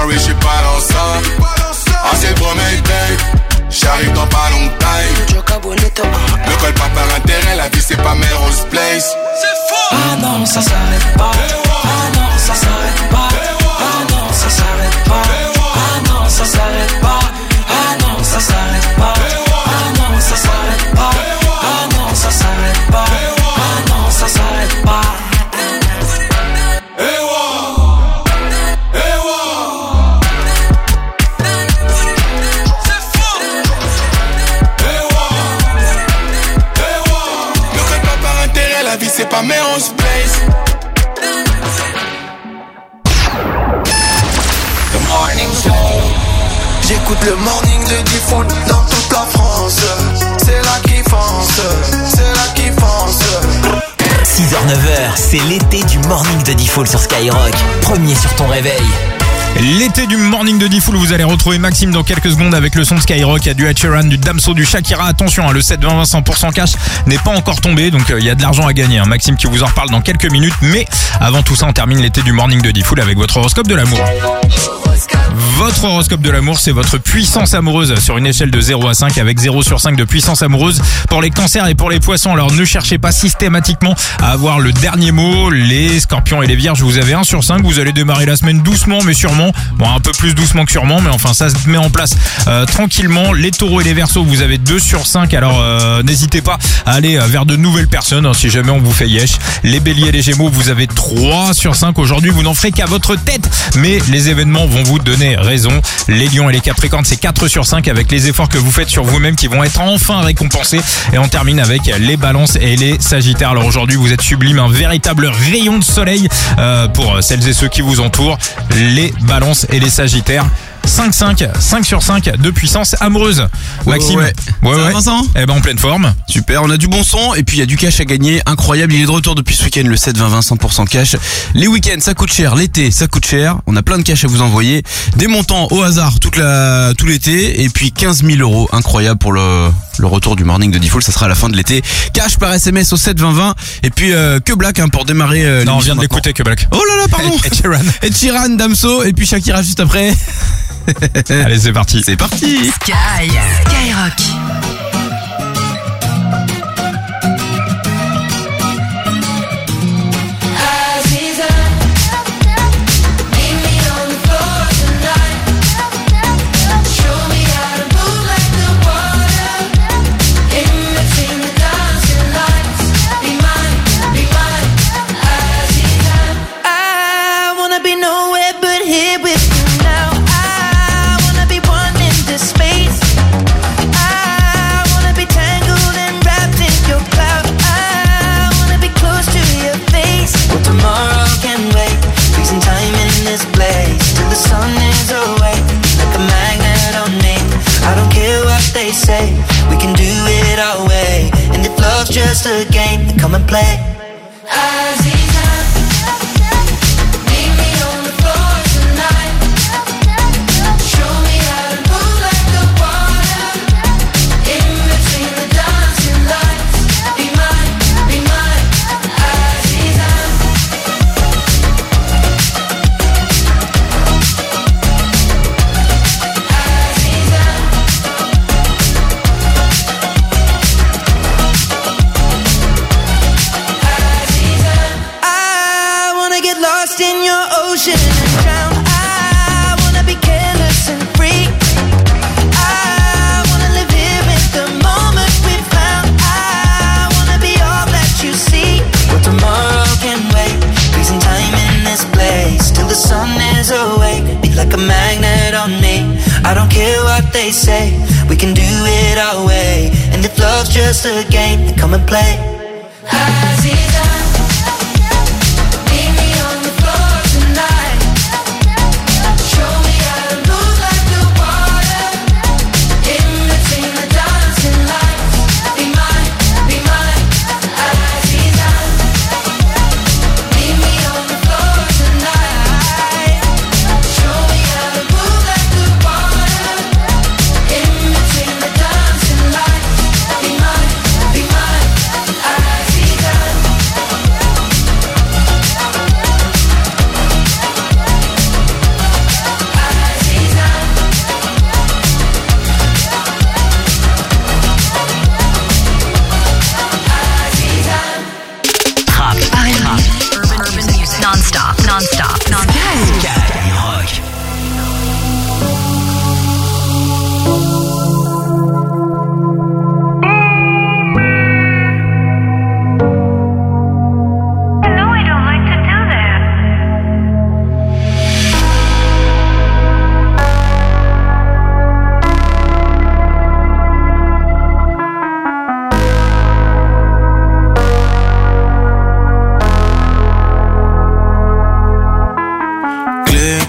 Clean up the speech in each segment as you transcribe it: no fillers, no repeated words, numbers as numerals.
oui, j'suis pas dans ça. Ah, c'est le premier day. J'arrive dans pas longtemps. Ne colle pas par intérêt, la vie c'est pas Melrose Place. Ah non, ça s'arrête pas. Ah non, ça s'arrête pas. Ah non, ça s'arrête pas. Ah non, ça s'arrête pas. Ah non, ça s'arrête pas. Ah non, ça s'arrête pas. Ah non, ça s'arrête pas. Ah non, ça s'arrête pas. C'est pas Melrose Place. The Morning Show. J'écoute le morning de D-Fool dans toute la France. C'est là qui fonce, c'est là qui fonce. 6h, 9h, c'est l'été du morning de D-Fool sur Skyrock. Premier sur ton réveil. L'été du morning de D-Fool, vous allez retrouver Maxime dans quelques secondes avec le son de Skyrock. Il y a du Ed Sheeran, du Damso, du Shakira. Attention, le 7-20 100% cash n'est pas encore tombé, donc il y a de l'argent à gagner. Maxime qui vous en reparle dans quelques minutes. Mais avant tout ça, on termine l'été du morning de D-Fool avec votre horoscope de l'amour. Votre horoscope de l'amour, c'est votre puissance amoureuse sur une échelle de 0 à 5 avec 0 sur 5 de puissance amoureuse pour les cancers et pour les poissons. Alors ne cherchez pas systématiquement à avoir le dernier mot. Les scorpions et les vierges, vous avez 1 sur 5. Vous allez démarrer la semaine doucement mais sûrement. Bon, un peu plus doucement que sûrement, mais enfin ça se met en place tranquillement. Les taureaux et les verseaux, vous avez 2 sur 5. Alors n'hésitez pas à aller vers de nouvelles personnes si jamais on vous fait yesh. Les béliers et les gémeaux, vous avez 3 sur 5. Aujourd'hui, vous n'en ferez qu'à votre tête, mais les événements vont vous donner raison. Les lions et les capricornes, c'est 4 sur 5 avec les efforts que vous faites sur vous-même qui vont être enfin récompensés. Et on termine avec les balances et les sagittaires. Alors aujourd'hui, vous êtes sublime, un véritable rayon de soleil pour celles et ceux qui vous entourent. Les balances et les sagittaires, 5 sur 5 de puissance amoureuse. Maxime, ouais. Vincent, eh ben en pleine forme. Super, on a du bon son et puis il y a du cash à gagner, incroyable. Il est de retour depuis ce week-end, le 7-20-20 100% cash. Les week-ends ça coûte cher, l'été ça coûte cher. On a plein de cash à vous envoyer, des montants au hasard tout l'été et puis 15 000 euros, incroyable pour le retour du morning de D-Fool. Ça sera à la fin de l'été. Cash par SMS au 7-20-20 et puis que Black pour démarrer. Non, on vient de l'écouter, que Black. Oh là là, pardon. Ed Sheeran, Damso et puis Shakira juste après. Allez, c'est parti. C'est parti. Skyrock. We can do it our way, and if love's just a game, then come and play. I don't care what they say, we can do it our way, and if love's just a game, then come and play.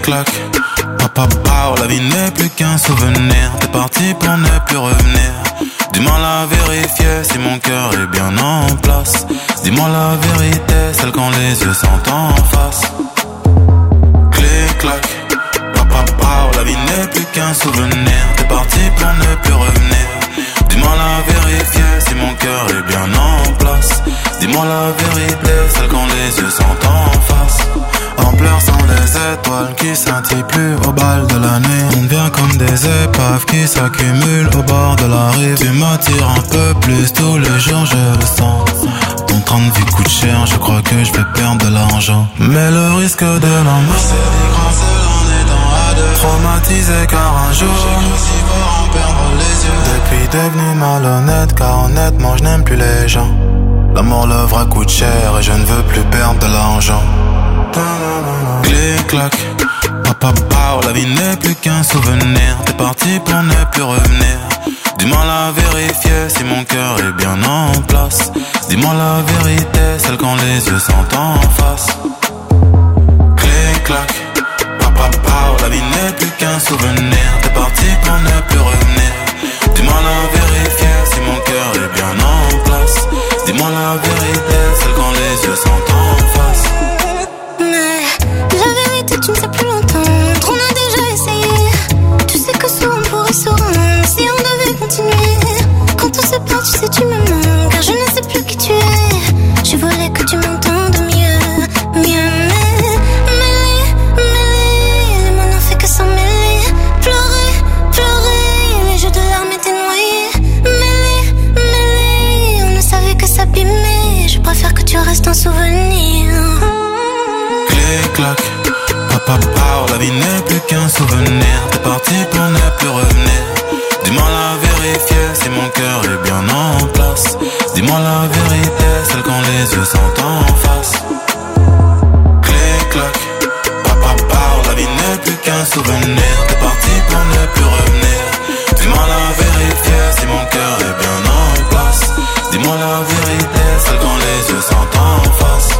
Clic-clac, papa, la vie n'est plus qu'un souvenir. T'es parti pour ne plus revenir. Dis-moi la vérité, si mon cœur est bien en place. Dis-moi la vérité, celle quand les yeux sont en face. Clic-clac, papa, la vie n'est plus qu'un souvenir. T'es parti pour ne plus revenir. Dis-moi la vérité, si mon cœur est bien en place. Dis-moi la vérité, celle quand les yeux sont en face. En pleurs sans les étoiles qui scintillent plus au bal de la nuit. On devient comme des épaves qui s'accumulent au bord de la rive. Tu m'attires un peu plus tous les jours, je le sens. Ton train de vie coûte cher, je crois que je vais perdre de l'argent. Mais le risque de l'amour, c'est grand seul en étant à deux. Traumatisé car un jour j'ai cru si fort en perdre les yeux. Depuis devenu malhonnête car honnêtement je n'aime plus les gens. L'amour le vrai coûte cher et je ne veux plus perdre de l'argent. Clic-clac, papa, la vie n'est plus qu'un souvenir. T'es parti pour ne plus revenir. Dis-moi la vérité, si mon cœur est bien en place. Dis-moi la vérité, celle quand les yeux sont en face. Clic-clac, papa, la vie n'est plus qu'un souvenir. T'es parti pour ne plus revenir. Dis-moi la vérité, si mon cœur est bien en place. Dis-moi la vérité, celle quand les yeux sont en face. Tu ne sais plus l'entendre, on a déjà essayé. Tu sais que souvent on pourrait se rendre si on devait continuer. Quand on se perd, tu sais tu me manques, car je ne sais plus qui tu es. Je voulais que tu m'entendes mieux, mieux. Mais les mots n'ont fait que s'en mêler. Pleurer, les jeux de larmes étaient noyés. Mêler, on ne savait que s'abîmer. Je préfère que tu restes un souvenir. Clic-clac, papa, la vie n'est plus qu'un souvenir. T'es parti pour ne plus revenir. Dis-moi la vérité, si mon cœur est bien en place. Dis-moi la vérité, celle quand les yeux sont en face. Clic-clac, papa, la vie n'est plus qu'un souvenir. T'es parti pour ne plus revenir. Dis-moi la vérité, si mon cœur est bien en place. Dis-moi la vérité, celle quand les yeux sont en face.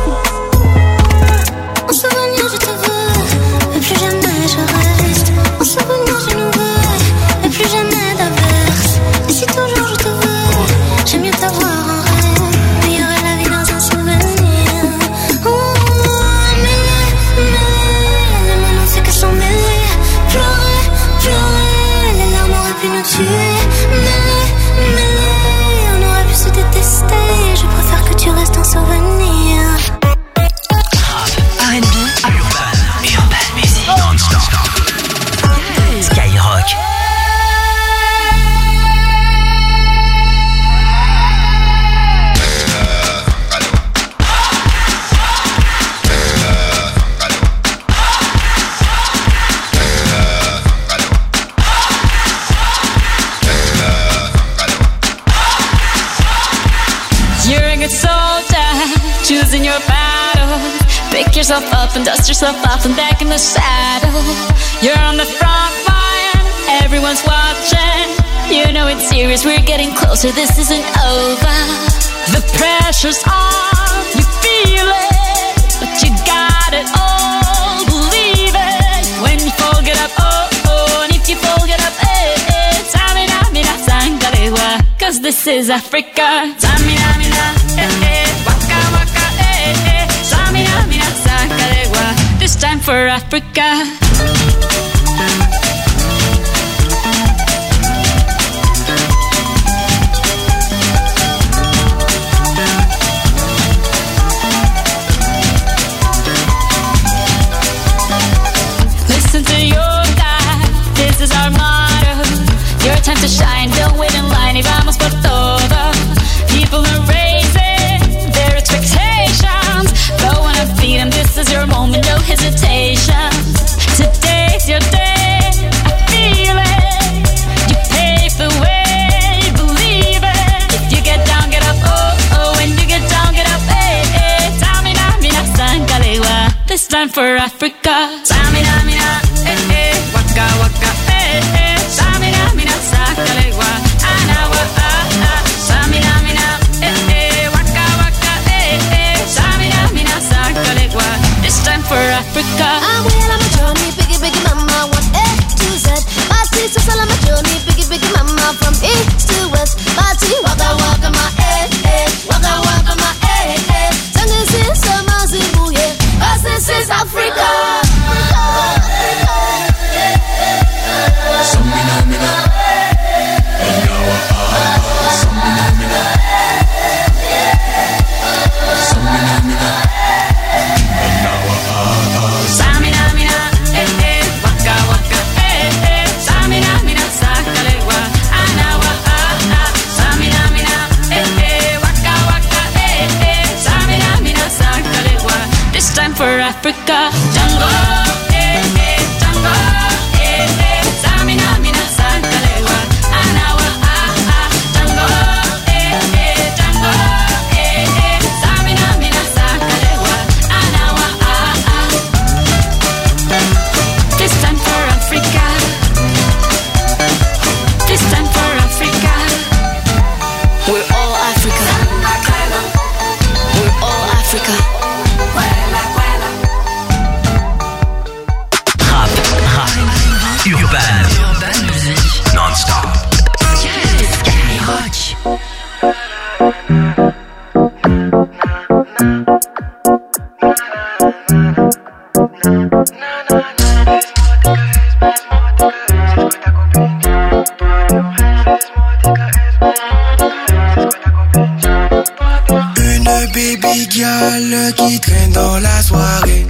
En souvenir je te veux, mais plus jamais je reste. En souvenir je nous veux, mais plus jamais d'averse. Et si toujours je te veux, j'aime mieux t'avoir en rêve. Meilleure la vie dans un souvenir. Oh, mais les mots n'ont fait que s'en mêler. Pleurer, les larmes auraient pu nous tuer. Mais on aurait pu se détester. Je préfère que tu restes un souvenir. R&B, Urban Music, non-stop. Skyrock. You're a good soldier, choosing your battle. Pick yourself up and dust yourself off and back in the saddle. You're on the front line, everyone's watching. You know it's serious, we're getting closer, this isn't over. The pressure's on, you feel it, but you got it all, believe it. When you fall, get up, oh, and if you fall, get up, Samina, mina, sangalewa, cause this is Africa. Samina, mina, waka, waka, Samina, mina, sangalewa, this time for Africa. Listen to your God, this is our motto. Your time to shine, don't wait in line, y vamos por todo. People are raising their expectations. Go on and feed them, this is your moment, no hesitation. Today's your day, I feel it. You pave the way, believe it. If you get down, get up, oh, when you get down, get up, Samina, mina, sangalewa, this time for Africa. Samina, mina, waka, waka, Samina, mina, sangalewa, anawa, Samina, mina, waka, waka, Samina, mina, sangalewa, this time for Africa. I went on a journey, biggie, Urban. Non-stop. Skyrock. Une baby girl qui traîne dans la soirée.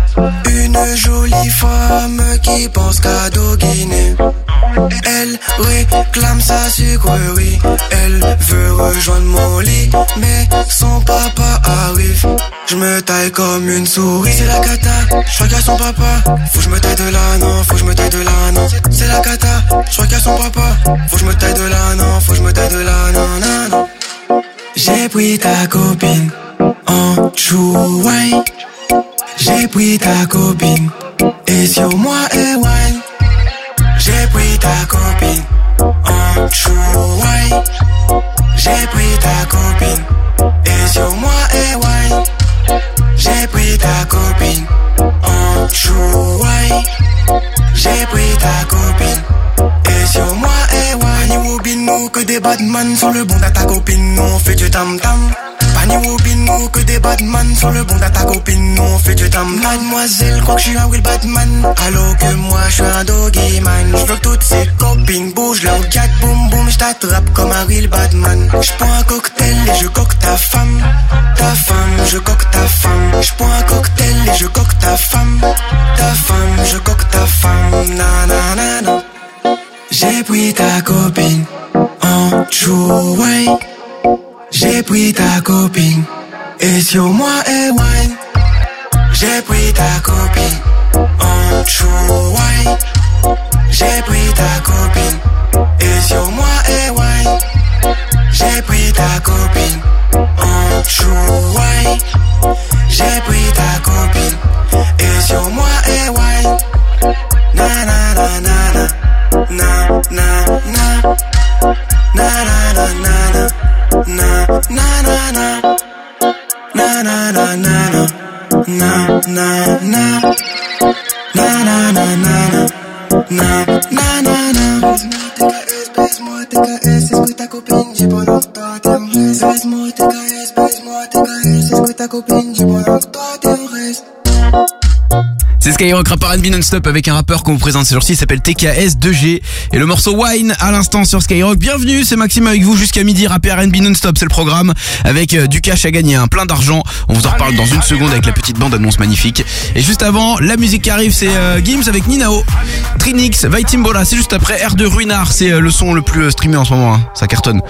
Une jolie femme qui pense qu'à doguiner. Elle réclame sa sucrerie. Elle veut rejoindre mon lit, mais son papa arrive. Je me taille comme une souris. C'est la cata, je regarde son papa. Faut que je me taille de là, non, faut que je me taille de là, non. C'est la cata, je regarde son papa. Faut que je me taille de là, non, faut que je me taille de là, non, non, non. J'ai pris ta copine en chouaille. J'ai pris ta copine et sur moi et wine. J'ai pris ta copine en chouaille. J'ai pris ta copine et sur moi et wine. J'ai pris ta copine en chouaille. J'ai pris ta copine et sur moi et wine. Pani Wobin, que des badman sur le bon de ta copine. Nous on fait du tam tam. Pani Wobin, que des badman sur le bon de ta copine. Nous on fait du tam. Mademoiselle crois que je suis un real badman, alors que moi je suis un doggy man. Je veux que toutes ces copines bougent leur gat boum boum. Je t'attrape comme un real badman. Je prends un cocktail et je coque ta femme. Ta femme, je coque ta femme. Je prends un cocktail et je coque ta femme. Ta femme, je coque ta femme. Na na na na. J'ai pris ta copine en chouaille. J'ai pris ta copine et sur moi et wine. J'ai pris ta copine en chouaille. J'ai pris ta copine et sur moi et wine. J'ai pris ta copine en chouaille. J'ai pris ta copine et sur moi et wine. Na na na na na. Na na na. Na na na na na. Na na na na. Na na na na na. Na na na. Na na na na. Na na na na. Baise-moi TKS, est-ce que ta copine dit pendant que toi t'es en reste. Baise-moi TKS, est-ce que ta copine dit pendant que toi t'es en reste. C'est Skyrock, rap R&B non-stop avec un rappeur qu'on vous présente ce jour-ci, il s'appelle TKS2G et le morceau Wine à l'instant sur Skyrock. Bienvenue, c'est Maxime avec vous jusqu'à midi, rap R&B non-stop, c'est le programme avec du cash à gagner, plein d'argent. On vous en reparle dans une seconde avec la petite bande-annonce magnifique. Et juste avant, la musique qui arrive, c'est Gims avec Ninao, Trinix, Vaitimbola, c'est juste après R de Ruinard, c'est le son le plus streamé en ce moment, hein. Ça cartonne.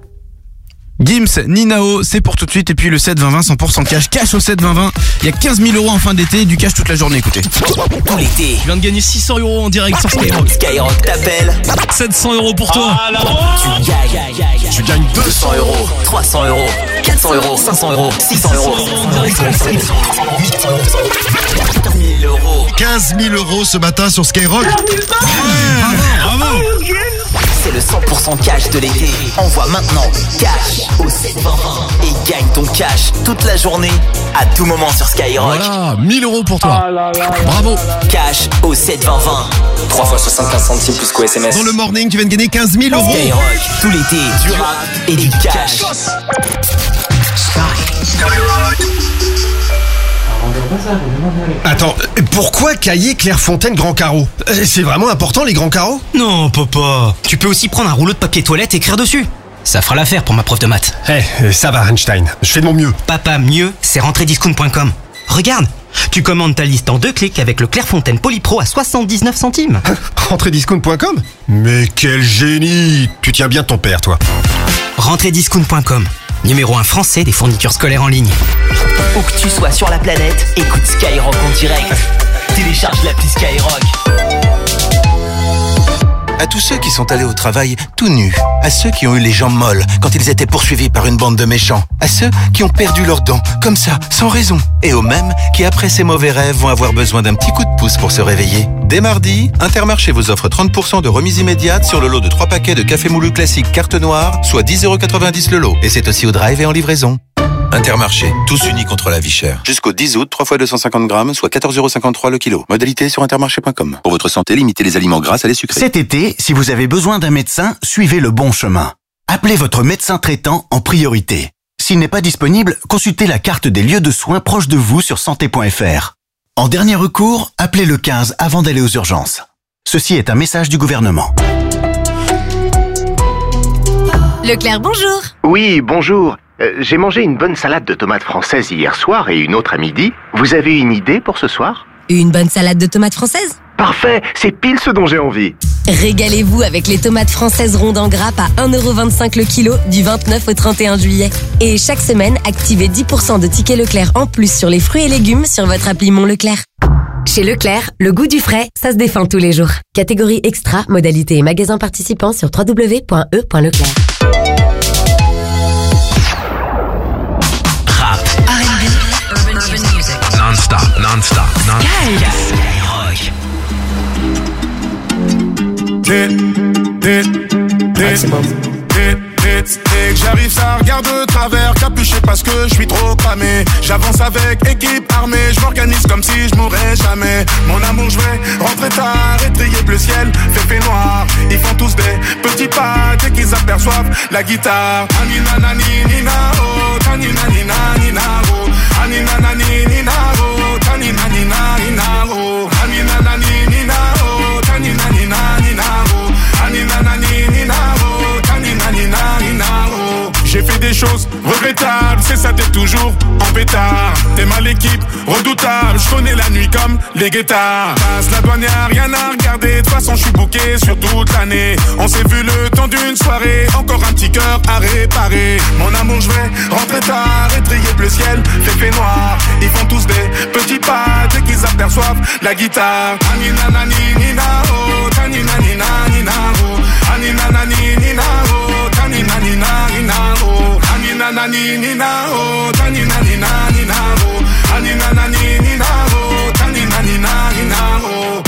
Gims, Ninao, c'est pour tout de suite. Et puis le 7-20-20, 100% cash au 7-20-20. Il y a 15 000 € en fin d'été, du cash toute la journée, écoutez. Tout l'été. Je viens de gagner 600 € en direct sur Skyrock. Skyrock t'appelle. 700 € pour toi. Tu gagnes. Tu gagnes 200 €, 300 €, 400 €, 500 €, 600 €. 15 000 € ce matin sur Skyrock. Bravo. C'est le 100% cash de l'été. Envoie maintenant cash au 720 et gagne ton cash toute la journée, à tout moment sur Skyrock. Voilà, 1000 € pour toi. Bravo. Cash au 720. 3 fois 75 centimes plus qu'au SMS. Dans le morning, tu viens de gagner 15 000 €. Skyrock, tout l'été, du rap et du cash. Attends, pourquoi cahier Clairefontaine Grand Carreau? C'est vraiment important les grands carreaux? Non, papa. Tu peux aussi prendre un rouleau de papier toilette et écrire dessus. Ça fera l'affaire pour ma prof de maths. Ça va Einstein, je fais de mon mieux. Papa, mieux, c'est rentrediscount.com. Regarde, tu commandes ta liste en 2 clics avec le Clairefontaine Polypro à 79 centimes. Rentrediscount.com? Mais quel génie! Tu tiens bien ton père, toi. Rentrediscount.com, numéro 1 français des fournitures scolaires en ligne. Où que tu sois sur la planète, écoute Skyrock en direct. Télécharge l'appli Skyrock. À tous ceux qui sont allés au travail tout nus, à ceux qui ont eu les jambes molles quand ils étaient poursuivis par une bande de méchants, à ceux qui ont perdu leurs dents, comme ça, sans raison, et aux mêmes qui, après ces mauvais rêves, vont avoir besoin d'un petit coup de pouce pour se réveiller. Dès mardi, Intermarché vous offre 30% de remise immédiate sur le lot de 3 paquets de café moulu classique carte noire, soit 10,90 € le lot. Et c'est aussi au drive et en livraison. Intermarché, tous unis contre la vie chère. Jusqu'au 10 août, 3 fois 250 grammes, soit 14,53€ le kilo. Modalité sur intermarché.com. Pour votre santé, limitez les aliments gras à les sucrés. Cet été, si vous avez besoin d'un médecin, suivez le bon chemin. Appelez votre médecin traitant en priorité. S'il n'est pas disponible, consultez la carte des lieux de soins proches de vous sur santé.fr. En dernier recours, appelez le 15 avant d'aller aux urgences. Ceci est un message du gouvernement. Leclerc, bonjour. Oui, bonjour. J'ai mangé une bonne salade de tomates françaises hier soir et une autre à midi. Vous avez une idée pour ce soir ? Une bonne salade de tomates françaises ? Parfait, c'est pile ce dont j'ai envie. Régalez-vous avec les tomates françaises rondes en grappe à 1,25€ le kilo du 29 au 31 juillet. Et chaque semaine, activez 10% de tickets Leclerc en plus sur les fruits et légumes sur votre appli Mon Leclerc. Chez Leclerc, le goût du frais, ça se défend tous les jours. Catégorie extra, modalité et magasin participant sur www.e.leclerc. Non-stop. Dès que j'arrive, ça regarde de travers, capuché parce que je suis trop cramé. J'avance avec équipe armée, je m'organise comme si je mourrais jamais. Mon amour, je vais rentrer tard, étrier bleu ciel, fait noir. Ils font tous des petits pas dès qu'ils aperçoivent la guitare. Anina nani nina oh, tanina nina nina oh, anina nani nina oh, tanina nina nina oh, anina nani nina oh, tanina nina nina oh, anina nani nina oh, tanina nina nina oh. J'ai fait des choses regrettables, c'est ça, t'es toujours en pétard. T'es mal équipe, redoutable, je connais la nuit comme les guettards. Passe la douane, y'a rien à regarder, de toute façon je suis booké sur toute l'année. On s'est vu le temps d'une soirée, encore un petit cœur à réparer. Mon amour, je vais rentrer tard, étrier bleu ciel, fait noir. Ils font tous des petits pas dès qu'ils aperçoivent la guitare. Anina nani nina oh, tanina nina nina oh, anina nani nina oh, tanina nina nina oh, anina nani nina oh, tanina nina nina oh, anina nani nina oh, tanina nina nina oh.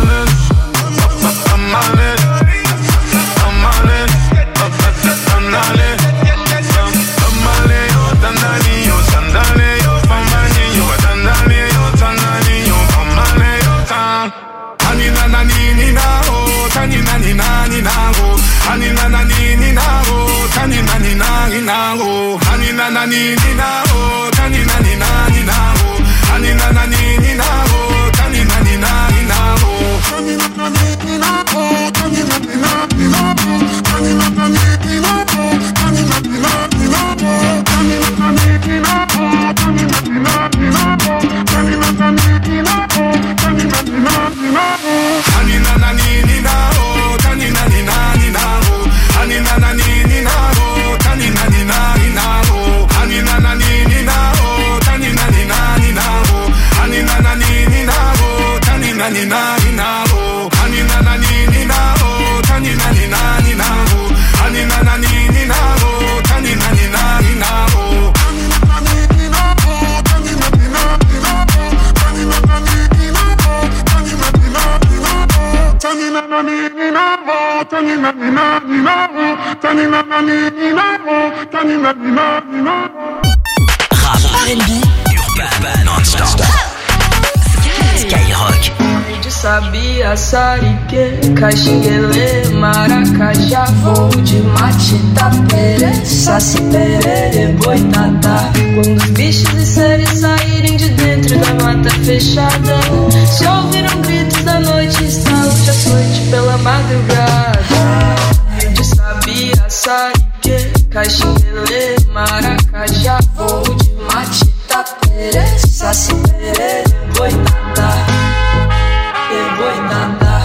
Anina nani nina oh, tanina nina nina oh, anina nani nina oh, tanina nina nina oh, anina nani nina oh, tanina nina nina oh, anina nani nina oh, tanina nina nina oh, anina nani nina oh, tanina nina nina oh, anina nani nina oh, tanina nina nina oh, anina nani nina oh, tanina nina nina oh, anina nani nina oh, tanina nina nina oh, anina nani nina oh, tanina nina nina oh, anina nani nina oh, tanina nina nina oh, anina nani nina oh, tanina nina nina oh, anina nani nina oh, tanina nina nina oh, anina nani nina oh, tanina nina nina oh, anina nani nina oh, tanina nina nina oh, anina nani nina oh, tanina nina nina oh, anina nani nina oh, tanina nina nina oh, tanina nani nina oh, tanina nina nina oh, tanina nani nina oh, tanina nina nina oh. Rap, R&B, urbain, non-stop. Skyrock. De sabia, sarique, caxinguele, maracajá, voo de mate, tapere, saci, perere, boitatá. Quando os bichos e seres saírem de dentro da mata fechada, se ouviram gritos da noite, estalos de açoite pela madrugada. De sabia, sarique, caxinguele, maracajá, voo de mate, tapere, saci, perere, boitatá. Boitatá.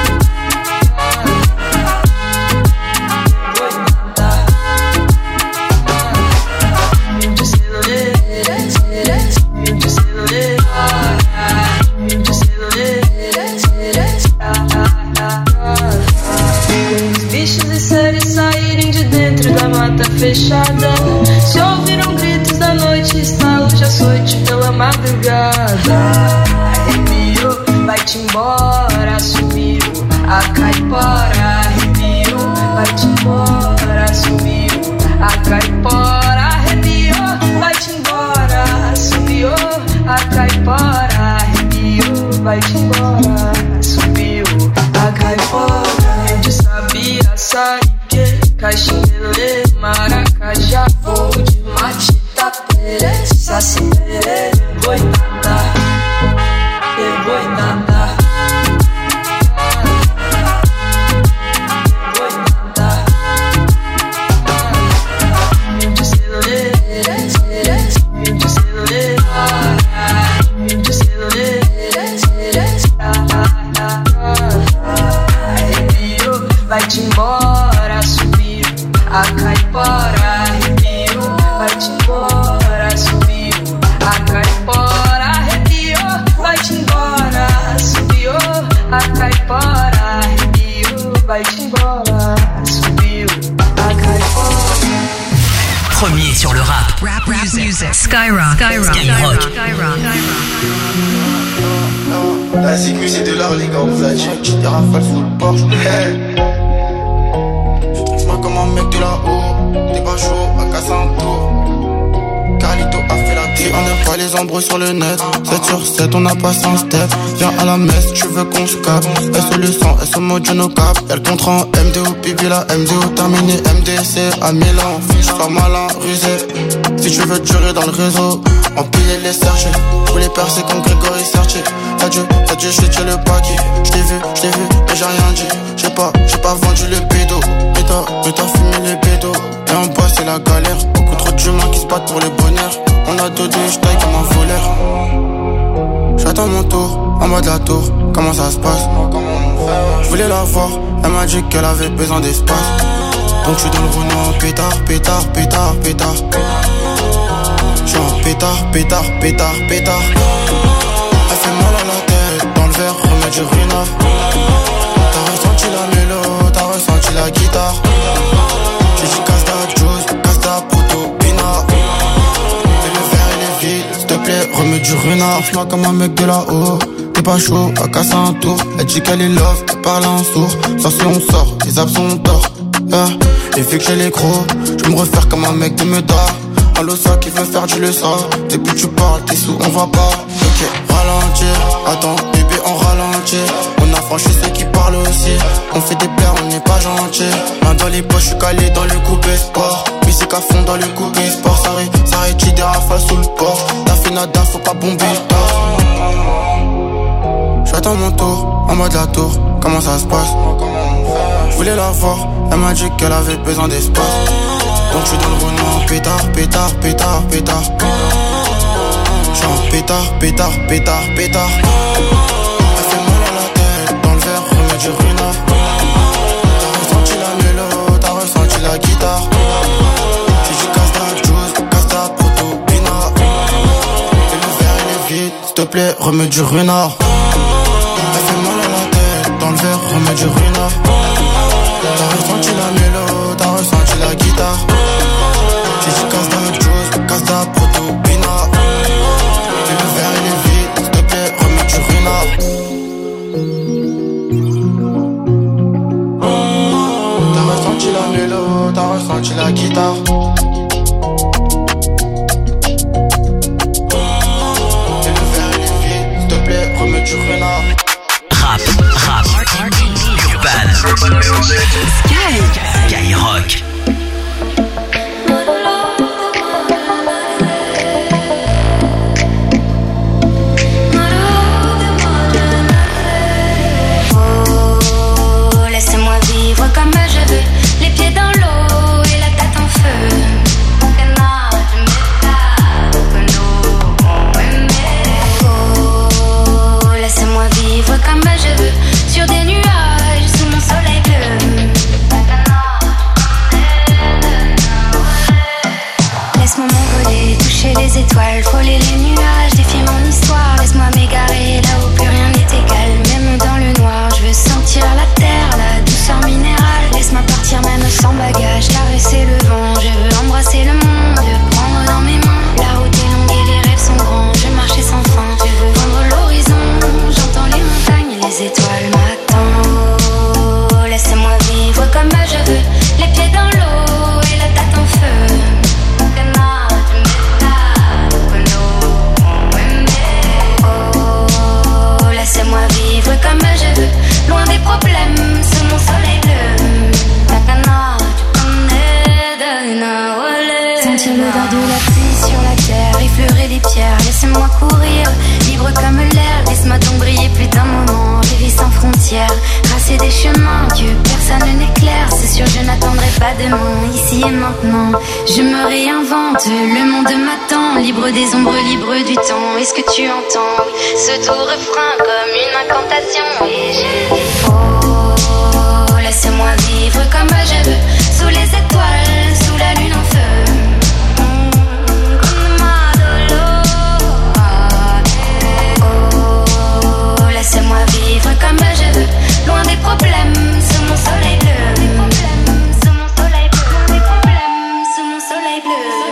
Os bichos e seres saírem de dentro da mata fechada, se ouviram gritos da noite, estalos de açoite pela madrugada. Arrepiou, vai-te embora, sumiu a caipora. Arrepiou, vai-te embora, sumiu a caipora. Arrepiou, vai-te vai-te embora. Subiu a caipora de sabia, sarique, caxinguelê, maracajá, voo de mate, tapere, saci, perere, boitada, boitada. Vai-te embora, subiu a caipora, arrepiou. Vai-te embora, subiu a caipora, arrepiou. Vai-te embora, subiu a caipora, arrepiou. Vai-te embora, subiu a caipora. Premier sur le rap. Rap music. Skyrock. La sécu c'est de l'or les gars, on va check, des rafales sous le Porsche. Hey. J'trouve-moi comme un mec de là-haut, t'es pas chaud, à casser un tour. Carlito a fait la tête. On n'aime pas les embrouilles sur le net. 7 sur 7, on a passé un step. Viens à la messe, tu veux qu'on se capte. SO le sang, SO mode no cap. Y'a le contrat en MDO, pipi la MDO terminé. MDC à Milan, fiche sois malin, rusé. Si tu veux durer dans le réseau, empiler les sergés. Tous les percer comme Grégory Sertier. T'as dû chuter le paquet. J't'ai vu, mais j'ai rien dit. J'ai pas vendu le pédo. Mais t'as fumé les pédos. Et en bas c'est la galère. Beaucoup trop d'humains qui se battent pour le bonheur. On a deux j'taille comme un voleur. J'attends mon tour, en bas de la tour. Comment ça se passe? Je voulais la voir, elle m'a dit qu'elle avait besoin d'espace. Donc je suis dans le Renault, pétard. J'suis en pétard. Elle fait mal à la tête, dans le verre, remets du ruinard. T'as ressenti la mélo, t'as ressenti la guitare. J'ai dit casse ta juice, casse ta proto, pina. Et le verre il est vide, s'il te plaît, remets du ruinard. Fais-moi comme un mec de là-haut, t'es pas chaud, à casser un tour. Elle dit qu'elle est love, elle parle en sourd. Sans si on sort, les abs sont tort. Et vu que j'ai les crocs, je me refaire comme un mec de Meda. Un losa qui veut faire du leçon. Depuis tu parles, t'es sous, on va pas. Ok, ralentir, attends, bébé, on ralentit. On a franchi ceux qui parlent aussi. On fait des plaies, on n'est pas gentil. Main dans les poches, je suis calé dans le coupé sport. Musique à fond dans le coupé sport. Ça rétire des rafales sous le port. T'as fait nada, faut pas bomber le port. J'attends mon tour, en bas de la tour. Comment ça se passe? Je voulais la voir, elle m'a dit qu'elle avait besoin d'espace. Donc je suis dans le Renault, pétard. J'suis en pétard. Elle fait mal à la tête, dans le verre, remets du ruinard. T'as ressenti la mélo, t'as ressenti la guitare. J'ai dit casse ta juice, casse ta proto, pina. Et le verre il est vide, s'il te plaît, remets du ruinard. Elle fait mal à la tête, dans le verre, remets du ruinard. T'as ressenti la mélo, t'as ressenti la guitare. J'ai dit casse ta juice, casse ta proto, pina. Et le verre il est vide, s'il te plaît, remets du ruinard. T'as ressenti la mélo, t'as ressenti la guitare. Et le verre il est vide, s'il te plaît, remets du ruinard. Rap, Urban, Skyrock. Oh, laissez-moi vivre comme je veux, les pieds dans l'eau et la tête en feu. Oh, laissez-moi vivre comme je veux, sur des problèmes sous mon soleil bleu. Takana, tu connais de Nawale. Sentir l'odeur de la pluie sur la terre, effleurer les pierres, laissez-moi courir, libre comme l'air, laisse-moi donc briller plus d'un moment, vivre sans frontières, tracer des chemins que personne n'éclaire, c'est sûr je n'attendrai pas demain, ici et maintenant, je me réinvente, le monde m'attend, libre des ombres, libre du temps, est-ce que tu entends ce doux refrain comme une incantation, et je dis oh, laisse-moi vivre comme je veux, sous les étoiles, sous la lune en feu. Laisse-moi vivre comme je veux, loin des problèmes, sous mon soleil bleu. Sous mon soleil bleu, des problèmes, sous mon soleil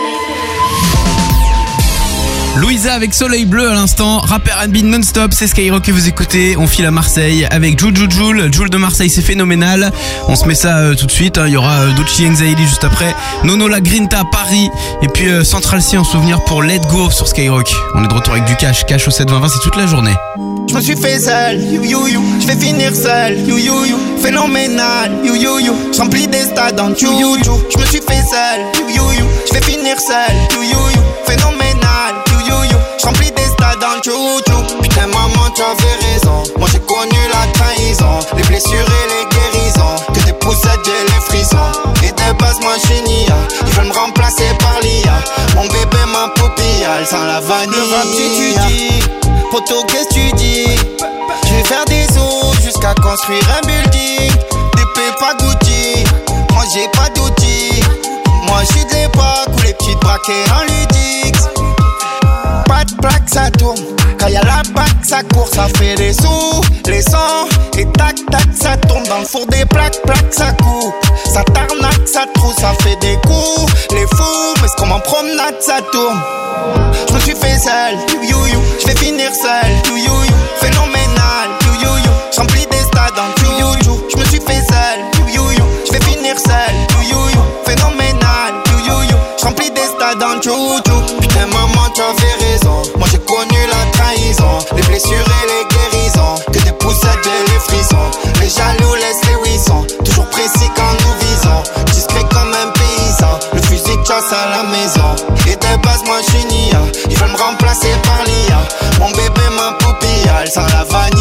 bleu. Louisa avec Soleil Bleu à l'instant, rapper R&B non-stop, c'est Skyrock que vous écoutez. On file à Marseille avec Jules de Marseille, c'est phénoménal. On se met ça tout de suite, hein. Il y aura Dochi Anxiety juste après, Nono La Grinta Paris, et puis Central C en souvenir pour Let Go sur Skyrock. On est de retour avec du cash au 7-20-20, c'est toute la journée. Je me suis fait seul, je vais finir seul, phénoménal, je remplis des stades en you. Je me suis fait seul, je vais finir seul, phénoménal, je remplis des stades en you. Putain maman tu avais raison, moi j'ai connu la trahison, les blessures et les guérisons, que des poussettes j'ai les frissons, et de base moi je suis nia, ils veulent me remplacer par l'IA, mon bébé ma poupille, sans la vanille. Le rap tu dis, poto qu'est-ce que tu dis? Je vais faire des os jusqu'à construire un building. Des pépas Gucci, moi j'ai pas d'outils. Moi je suis de l'époque où les petites braquées en ludique. Pas de plaque ça tourne, quand y'a la bac ça court, ça fait des sous, les sons. Et tac tac ça tourne dans le four des plaques, ça coupe. Ça tarnaque, ça trouve, ça fait des coups. Les fous, mais comme en promenade ça tourne. Je me suis fait seul, je vais finir seul, phénoménal, je remplis des stades en you. Je me suis fait seul, je vais finir seul, phénoménal, je remplis des stades en you. Putain maman tu avais raison, moi j'ai connu la trahison, les blessures et les guérisons, que des poussettes j'ai les frissons, les jaloux laissent les wissons, toujours précis quand nous visons, discret comme un paysan, le fusil chasse à la maison, et de base moi je suis nia, ils veulent me remplacer par l'IA, mon bébé ma poupille, sans la vanille.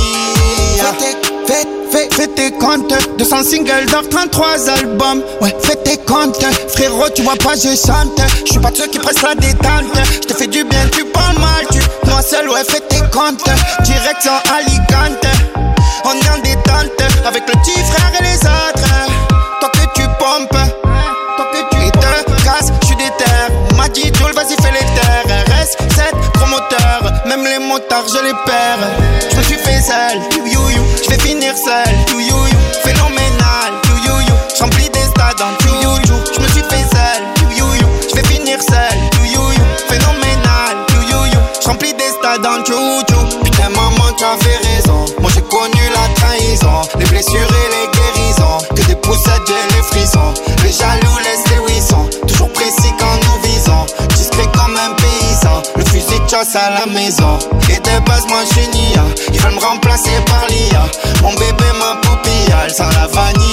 Fais tes comptes, 200 singles d'or, 33 albums. Ouais, fais tes comptes, frérot, tu vois pas, je chante. Je suis pas de ceux qui pressent la détente. Je te fais du bien, tu parles mal, tu moi seul, ouais, fais tes comptes. Direction Alicante, on est en détente avec le petit frère et les autres. Toi que tu pompes, toi que tu te casses, je suis déter. M'a dit Joel, vas-y, fais les terres. RS7, gros moteur, même les motards, je les perds. Je me suis fait seul, je vais finir seul, phénoménal, je remplis des stades en you. Je me suis fait seul, je vais finir seul, phénoménal, je remplis des stades en you. Putain maman tu avais raison, moi j'ai connu la trahison, les blessures et les guérisons, que des poussettes j'ai les frissons, les jaloux laissent les wissons, toujours précis quand nous visons, discret comme un paysan, le fusil chasse à la maison, et de base moi je suis nia, ils veulent me remplacer par l'IA, mon bébé ma poupille, sans la vanille.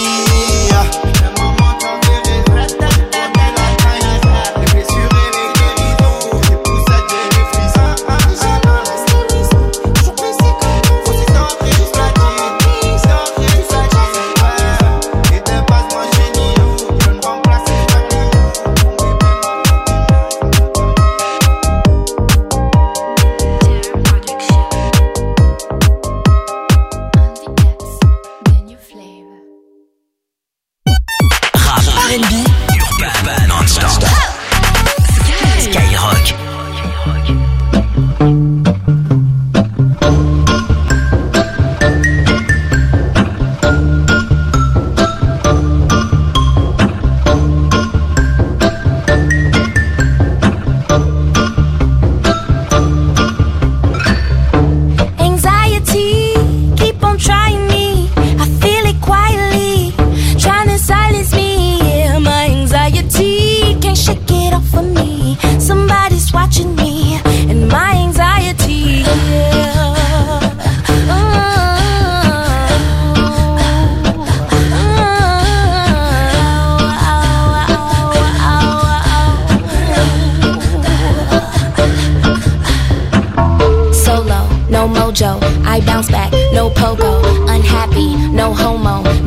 Trying me, I feel it quietly, trying to silence me. Yeah, my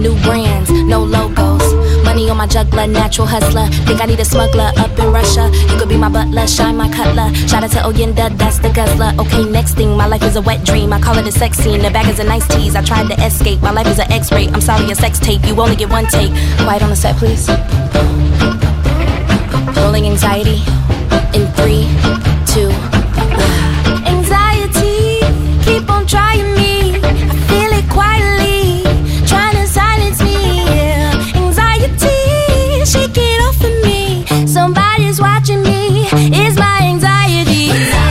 new brands, no logos. Money on my juggler, natural hustler. Think I need a smuggler up in Russia. You could be my butler, shine my cutler. Shout out to Oyenda, that's the guzzler. Okay, next thing, my life is a wet dream. I call it a sex scene, the bag is a nice tease. I tried to escape, my life is an X-ray. I'm sorry, a sex tape, you only get one take. Quiet on the set, please. Rolling anxiety in 3, 2, 1. Anxiety, keep on trying me. I feel it quietly, trying to silence me. Yeah. Anxiety, shake it off of me. Somebody's watching me. It's my anxiety.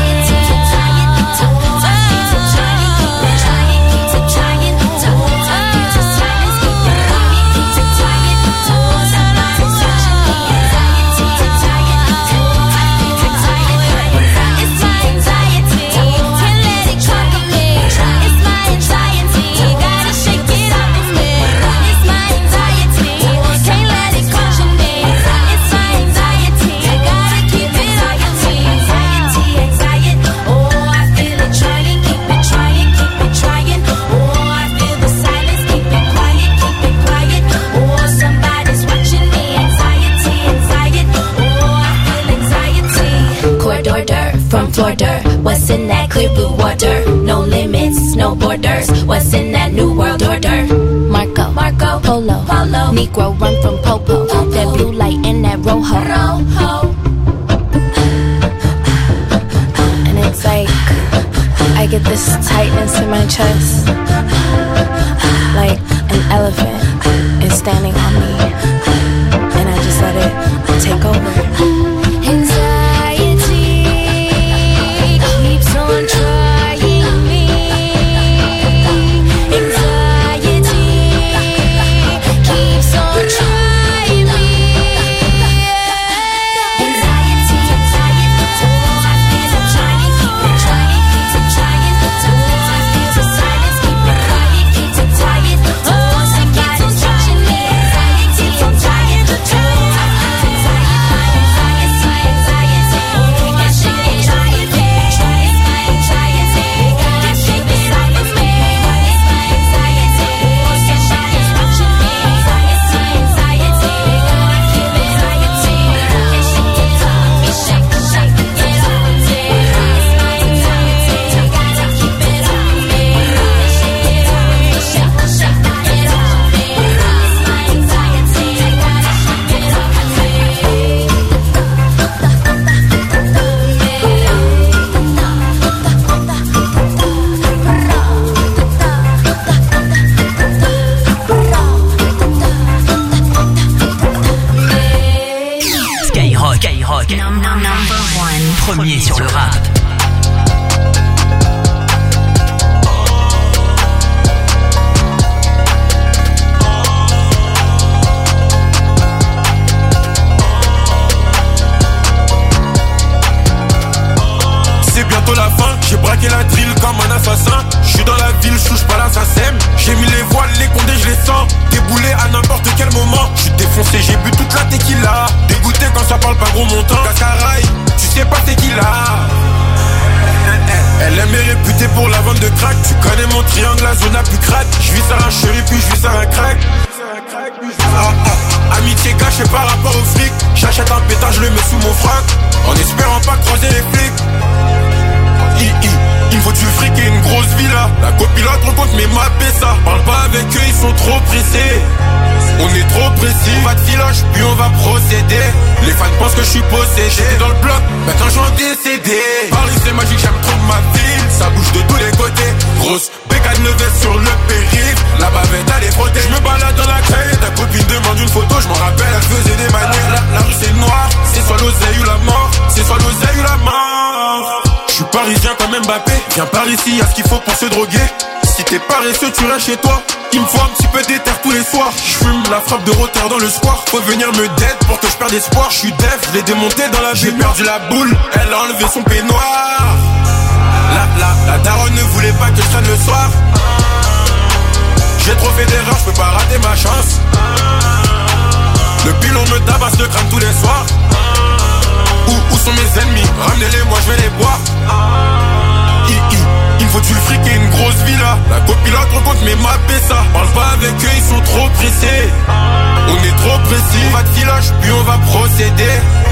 From Florida, what's in that clear blue water? No limits, no borders. What's in that new world order? Marco, Polo, Negro run from Popo. That blue light and that rojo. And it's like I get this tightness in my chest, like an elephant is standing on me, and I just let it take over. On trying me, anxiety keeps on trying me. Anxiety, oh, I feel it trying, keep it trying, keep it trying. Oh, I feel the silence, keep it quiet, keep it tired. Oh, somebody's watching me. Anxiety, I'm tired of trying. Premier sur le rap. C'est bientôt la fin, j'ai braqué la drill comme un assassin. J'suis dans la ville, j'touche pas l'assassin. J'ai mis les voiles, les condés, je les sens. Déboulé à n'importe quel moment. J'suis défoncé, j'ai bu toute la tequila. Dégoûté quand ça parle pas gros montant. Cascaraï, tu sais pas c'est qui là. Elle aime est réputée pour la vente de crack. Tu connais mon triangle, la zone la plus crack. J'vis ça un chéri puis j'vis ça un crack. Amitié gâchée par rapport au fric. J'achète un pétard, je le mets sous mon frac. En espérant pas croiser les flics. Il me faut du fric et une grosse villa. La copilote rencontre mes mappés ça. Parle pas avec eux, ils sont trop pressés. On est trop précis. On va de filoche, puis on va procéder. Les fans pensent que je suis possédé. J'étais dans le bloc, maintenant j'en décédé. Paris c'est magique, j'aime trop ma ville. Ça bouge de tous les côtés. Grosse bécane de veste sur le périph'. La bavette elle est frottée. Je me balade dans la caille. Ta copine demande une photo, je m'en rappelle, elle faisait des manières. La rue c'est noir, c'est soit l'oseille ou la mort. C'est soit l'oseille ou la mort. Je suis parisien comme Mbappé. Viens par ici, y'a ce qu'il faut pour se droguer. Si t'es paresseux, tu restes chez toi. Il me faut un petit peu d'éther tous les soirs. J'fume la frappe de Rotter dans le square. Faut venir me dead pour que je perde espoir. J'suis def, je l'ai démonté dans la vie. J'ai perdu la boule, elle a enlevé son peignoir. La daronne ne voulait pas que je traîne le soir. J'ai trop fait d'erreurs, je peux pas rater ma chance. Le pilon me tabasse le crâne tous les soirs. Où sont mes ennemis? Ramenez-les, moi je vais les boire. Il me faut du fric et une grosse villa. La copilote rencontre mes mappés ça. Parle pas avec eux, ils sont trop pressés.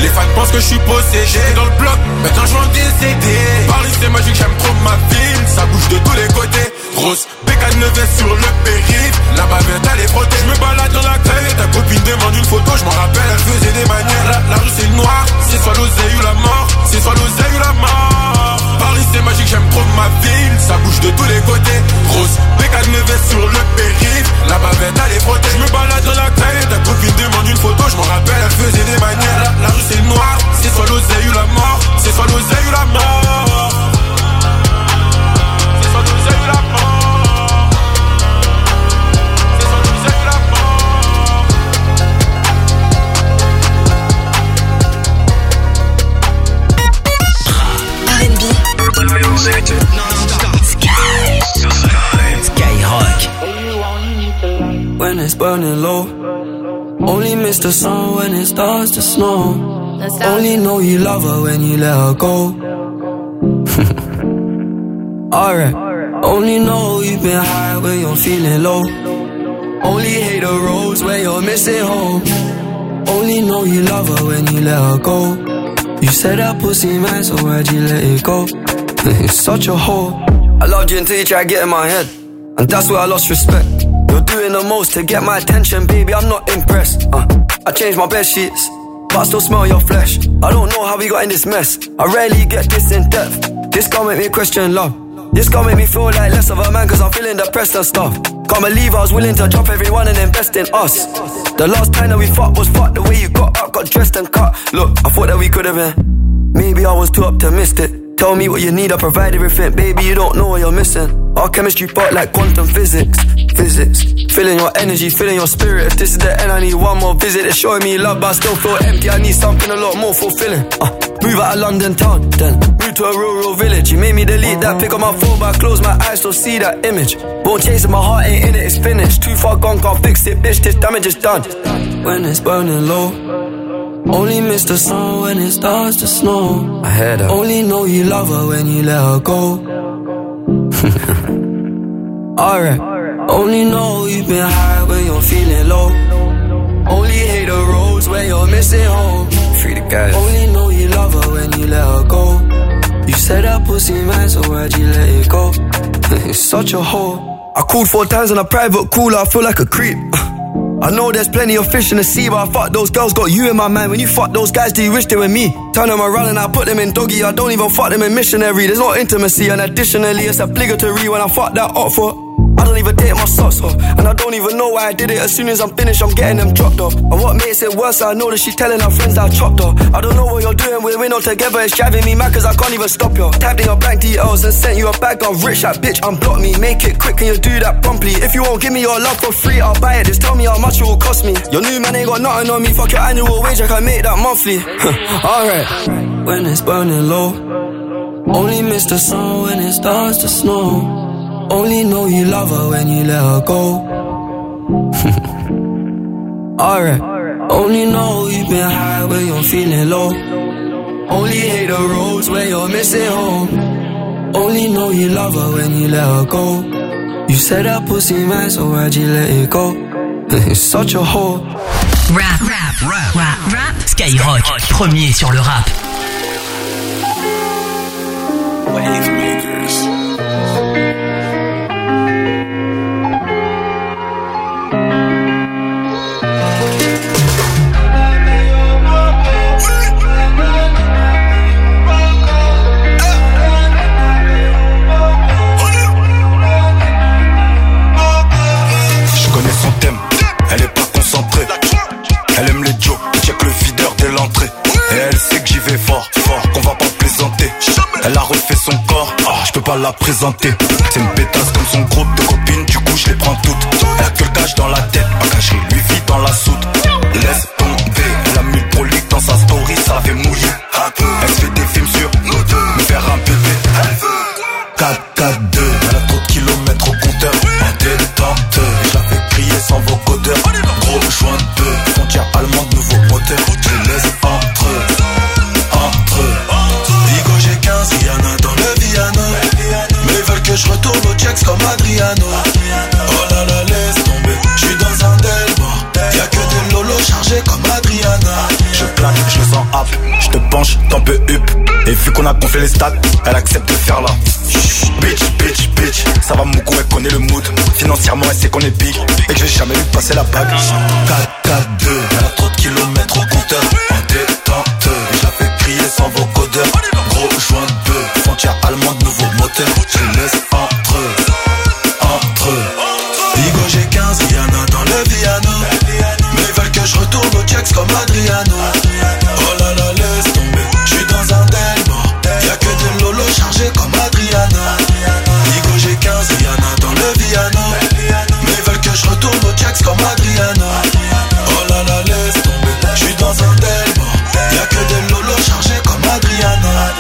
Les fans pensent que je suis possédé. Dans le bloc, maintenant je vais en décéder. Paris c'est magique, j'aime trop ma ville. Ça bouge de tous les côtés. Grosse bécane de veste sur le périph'. La bavette elle est frottée. Je me balade dans la crête. Ta copine demande une photo, je m'en rappelle, elle faisait des manières. La rue c'est le noir, c'est soit l'oseille ou la mort. C'est soit l'oseille ou la mort. Paris c'est magique, j'aime trop ma ville. Ça bouge de tous les côtés. Grosse bécane de veste sur le périph'. La bavette elle est frottée. Je me balade dans la crête. Ta copine demande une photo, je m'en rappelle, elle faisait des manières. La rue c'est le noir, c'est soit l'oseille ou la mort. C'est soit l'oseille ou la mort. C'est soit l'oseille ou la mort. Skyrock. When it's burning low, only miss the sun when it starts to snow. Only know you love her when you let her go. Alright, only know you've been high when you're feeling low. Only hate the roads when you're missing home. Only know you love her when you let her go. You said that pussy man, so why'd you let it go? It's such a hoe. I loved you until you tried to get in my head, and that's where I lost respect. You're doing the most to get my attention, baby, I'm not impressed. I changed my bed sheets, but I still smell your flesh. I don't know how we got in this mess. I rarely get this in depth. This can't make me question love. This can't make me feel like less of a man, cause I'm feeling depressed and stuff. Can't believe I was willing to drop everyone and invest in us. The last time that we fucked was fucked. The way you got up, got dressed and cut. Look, I thought that we could have been. Maybe I was too optimistic. Tell me what you need, I provide everything. Baby, you don't know what you're missing. Our chemistry part like quantum physics. Feeling your energy, feeling your spirit. If this is the end, I need one more visit. It's showing me love, but I still feel empty. I need something a lot more fulfilling. Move out of London town, then move to a rural village. You made me delete that pic on my phone, but I close my eyes, still see that image. Won't chase it, my heart ain't in it, it's finished. Too far gone, can't fix it, bitch, this damage is done. When it's burning low, only miss the sun when it starts to snow. I heard her. Only know you love her when you let her go. Alright, only know you've been high when you're feeling low. Only hate the roads when you're missing home. Free the guys. Only know you love her when you let her go. You said that pussy man, so why'd you let it go? It's such a hoe. I called 4 times on a private call, I feel like a creep. I know there's plenty of fish in the sea, but I fuck those girls, got you in my mind. When you fuck those guys, do you wish they were me? Turn them around and I put them in doggy. I don't even fuck them in missionary. There's no intimacy, and additionally it's obligatory when I fuck that up for. I don't even date my socks off, and I don't even know why I did it. As soon as I'm finished, I'm getting them dropped off. And what makes it worse, I know that she's telling her friends that I chopped her. I don't know what you're doing, we're not together. It's driving me mad cause I can't even stop you. Tapped in your bank details and sent you a bag. I'm rich, that bitch, unblock me. Make it quick, can you do that promptly? If you won't give me your love for free, I'll buy it. Just tell me how much it will cost me. Your new man ain't got nothing on me. Fuck your annual wage, I can make that monthly. Alright, when it's burning low, only miss the sun when it starts to snow. Only know you love her when you let her go. Alright, only know you've been high when you're feeling low. Only hate the roads when you're missing home. Only know you love her when you let her go. You said that pussy man, so why'd you let it go? It's such a hoe. Rap. Skyrock, premier sur le rap. Wavemakers. Elle est pas concentrée, elle aime les jokes, check le videur dès l'entrée. Et elle sait que j'y vais fort, qu'on va pas plaisanter. Elle a refait son corps, je peux pas la présenter. C'est une pétasse comme son groupe de copines, du coup je les prends toutes. Elle a que le cash dans la tête, pas caché, lui vit dans la soute. Laisse tomber, elle a mis le prolique dans sa story, ça avait mouillé. Elle se fait des films sur nous deux, me faire un bébé. 4-4-2, elle a trop de kilomètres au compteur. En détente, je la fais crier sans vocodeur. Gros joint de deux, frontière allemande, nouveau moteur. Je laisse entre Vigo j'ai 15, Rihanna dans le Viano. Mais ils veulent que je retourne au un peu up. Et vu qu'on a gonflé les stats, elle accepte de faire là. Bitch, bitch, bitch, ça va Moukou, elle connaît le mood. Financièrement, elle sait qu'on est big et que j'ai jamais vu passer la bague. 4-4-2, elle a trop de kilomètres au compteur. En détente, et je la fais crier sans vocodeur. Gros joint de bœuf, frontière allemande, nouveau moteur. Je les laisse entre eux. Digo j'ai 15, Rihanna dans le piano. Mais ils veulent que je retourne au Jax comme Adriano. Oh là là, laisse tomber, j'suis dans un Delmo. Y'a que des lolos chargés comme Adriana. Digo j'ai 15, Rihanna dans le piano. Mais ils veulent que je retourne au Jax comme Adriana. Oh là là, laisse tomber, j'suis dans un Delmo. Y'a que des lolos chargés comme Adriana.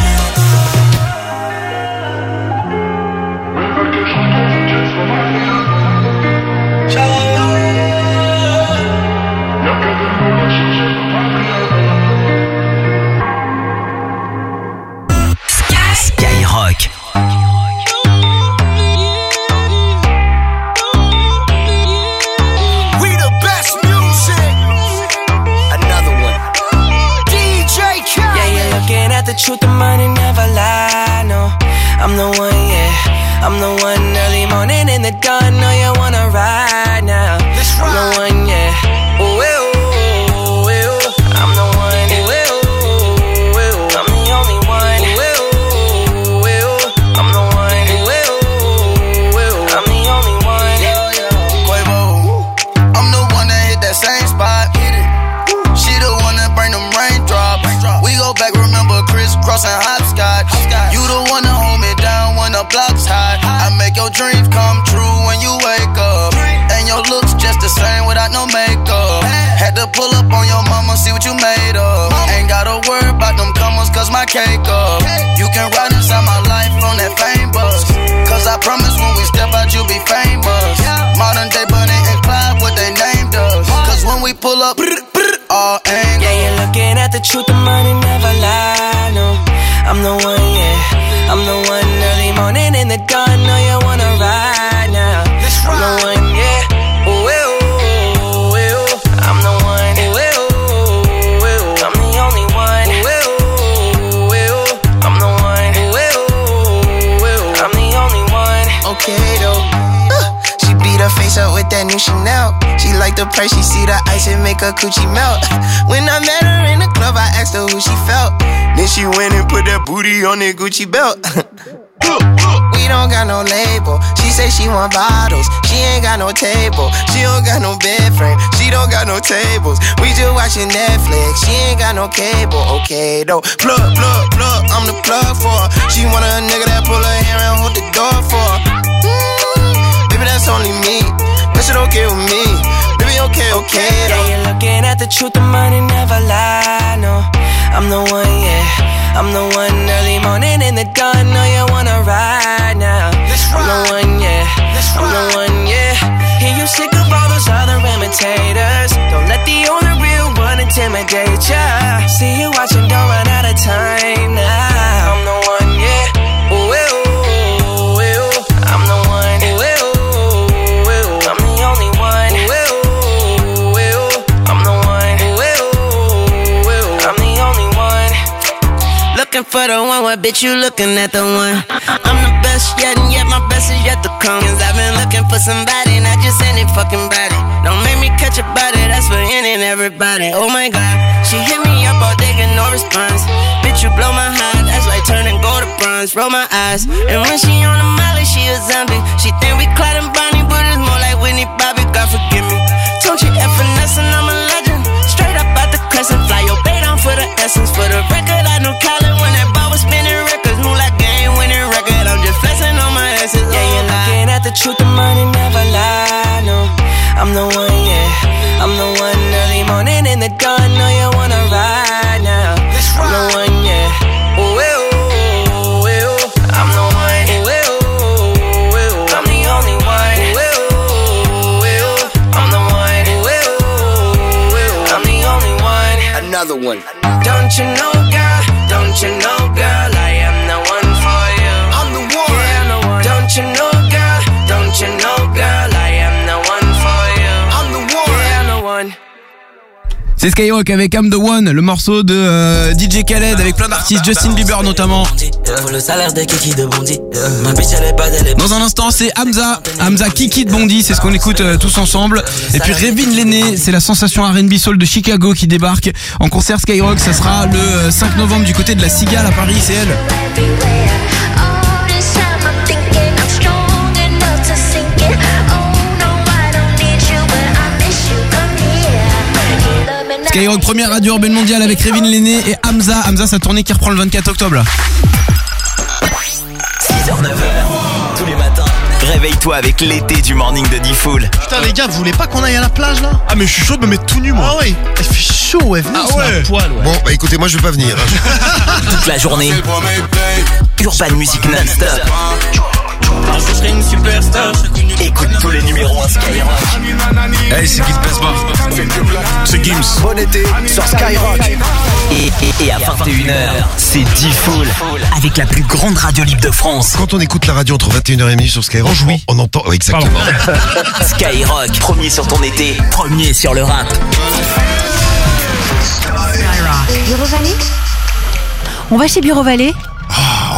Skyrock. We the best music. Another one. DJ Khaled. Yeah, you're looking at the truth, the money never lie. No, I'm the one, yeah. I'm the one early morning in the dawn. Know you wanna ride now. I'm the one, yeah. Oh, oh, oh, oh. I'm the one. Oh, oh, oh. I'm the only one. Oh, oh, oh. I'm the one. Oh, oh. I'm the only one. Quavo, I'm the one that hit that same spot. She the one that bring them raindrops. We go back, remember crisscross and hopscotch. You the one that hold me down when the block's hot. I make your dreams come true when you wake up. And your looks just the same without no makeup. Had to pull up on your mama, see what you made of. Ain't gotta worry about them comers, cause my cake up. You can ride inside my life on that fame bus. Cause I promise when we step out, you'll be famous. Modern day Bonnie and Clyde, what they named us. Cause when we pull up, all angles. Yeah, you're looking at the truth, the money never lie. No, I'm the one, yeah. I'm the one early morning in the dawn. Know you wanna ride now. I'm the one, yeah. Oh, oh, oh, oh. I'm the one. Oh, oh, oh. I'm the only one. Oh, oh, oh. I'm the one. Oh, oh, oh. I'm the only one. Okay though. She beat her face up with that new Chanel. She like the price, she see the ice and make her coochie melt. When I met her in the club, I asked her who she felt. Then she went and put that booty on that Gucci belt. We don't got no label. She say she want bottles. She ain't got no table. She don't got no bed frame. She don't got no tables. We just watching Netflix. She ain't got no cable. Okay though. Plug, plug, plug. I'm the plug for her. She want a nigga that pull her hair and hold the door for her. Baby, that's only me. That shit okay with me. Baby, okay, okay though. Yeah, you're looking at the truth, the money never lie. No, I'm the one, yeah. I'm the one early morning in the dawn. Know you wanna ride now. I'm the one, yeah. I'm the one, yeah. Hear you sick of all those other imitators. Don't let the only real one intimidate ya. See you watching, don't run out of time now. I'm the one, yeah. Oh, oh, oh, oh. I'm the one. Oh, oh, oh. I'm the only one. Oh, oh, oh. I'm the one. Oh, oh, oh. I'm the only one. Looking for the one, what bitch you looking at the one? I'm the best yet, and yet my best is yet to come. Cause I've been looking for somebody, not just any fucking body. Don't make me catch a body, that's for any and everybody. Oh my god, she hit me up all day, get no response. Bitch, you blow my heart, that's like turning gold to bronze. Roll my eyes, and when she on the molly, she a zombie. She think we Clyde and Bonnie, but it's more like Whitney Bobby, God forgive me. Don't you F finesse and I'm a legend. Straight up out the crescent, fly your bait on for the essence. For the record, I know Colin when that ball was spinning records. Move like game winning record, I'm just flexing on my asses. Yeah, you're looking at the truth, the money never lie. No, I'm the one, yeah. I'm the one early morning in the dawn. Know you wanna ride now. I'm the one, yeah. Oh, oh, oh, oh. I'm the one. Oh, oh, oh. I'm the only one. Oh, oh, oh. I'm the one. Oh, oh, oh. I'm the only one. Another one. Don't you know, girl? Don't you know, girl? I am the one for you. I'm the one. Yeah, I'm the one. Don't you know, girl? Don't you know, girl? I am the one for you. I'm the one. Yeah, I'm the one. C'est Skyrock avec I'm the One, le morceau de DJ Khaled avec plein d'artistes, Justin Bieber notamment. Dans un instant, c'est Hamza Kiki de Bondy, c'est ce qu'on écoute tous ensemble. Et puis Révin L'aîné, c'est la sensation R&B Soul de Chicago qui débarque en concert Skyrock. Ça sera le 5 novembre du côté de la Cigale à Paris, c'est elle. Skyrock, première radio urbaine mondiale avec Révin L'aîné et Hamza. Hamza, sa tournée qui reprend le 24 octobre là. 6h, 9h, tous les matins. Réveille-toi avec l'été du morning de D-Fool. Putain les gars, vous voulez pas qu'on aille à la plage là? Ah mais je suis chaud de me mettre tout nu moi. Ah ouais, il fait chaud, ouais, venez, ah ouais. Poil, ouais. Bon bah écoutez, moi je vais pas venir. Toute la journée, Urban Music non-stop. Je serai une superstar. Écoute tous les numéros à Skyrock. Hey, c'est Gims Besbar. C'est Gims. Bon été sur Skyrock. Et à 21h, c'est D-Fool avec la plus grande radio libre de France. Quand on écoute la radio entre 21h et minuit sur Skyrock, on entend... Oui, exactement. Skyrock, premier sur ton été, premier sur le rap. Bureau Vallée ? On va chez Bureau Vallée ? Encore ?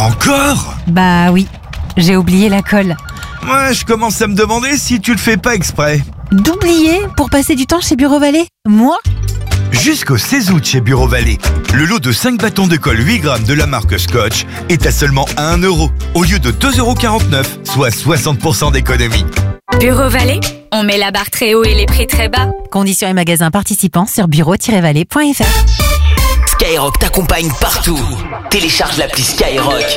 Bah oui, j'ai oublié la colle. Ouais, je commence à me demander si tu le fais pas exprès. D'oublier pour passer du temps chez Bureau Vallée ? Moi ? Jusqu'au 16 août chez Bureau Vallée, le lot de 5 bâtons de colle 8 grammes de la marque Scotch est à seulement 1 € au lieu de 2,49 €, soit 60% d'économie. Bureau Vallée, on met la barre très haut et les prix très bas. Conditions et magasins participants sur bureau-vallée.fr. Skyrock t'accompagne partout. Télécharge l'appli Skyrock.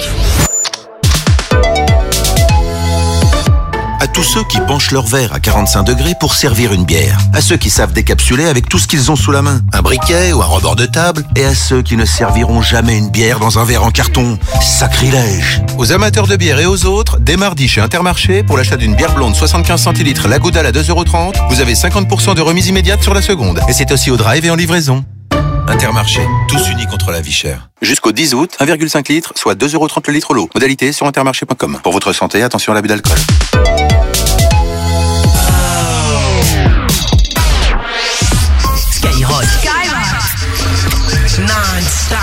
À tous ceux qui penchent leur verre à 45 degrés pour servir une bière. À ceux qui savent décapsuler avec tout ce qu'ils ont sous la main. Un briquet ou un rebord de table. Et à ceux qui ne serviront jamais une bière dans un verre en carton. Sacrilège. Aux amateurs de bière et aux autres, dès mardi chez Intermarché, pour l'achat d'une bière blonde 75 centilitres la Goudal à 2,30 €, vous avez 50% de remise immédiate sur la seconde. Et c'est aussi au drive et en livraison. Intermarché, tous unis contre la vie chère. Jusqu'au 10 août, 1,5 litre, soit 2,30 € le litre l'eau. Modalité sur intermarché.com. Pour votre santé, attention à l'abus d'alcool. Skyrock. Non-stop.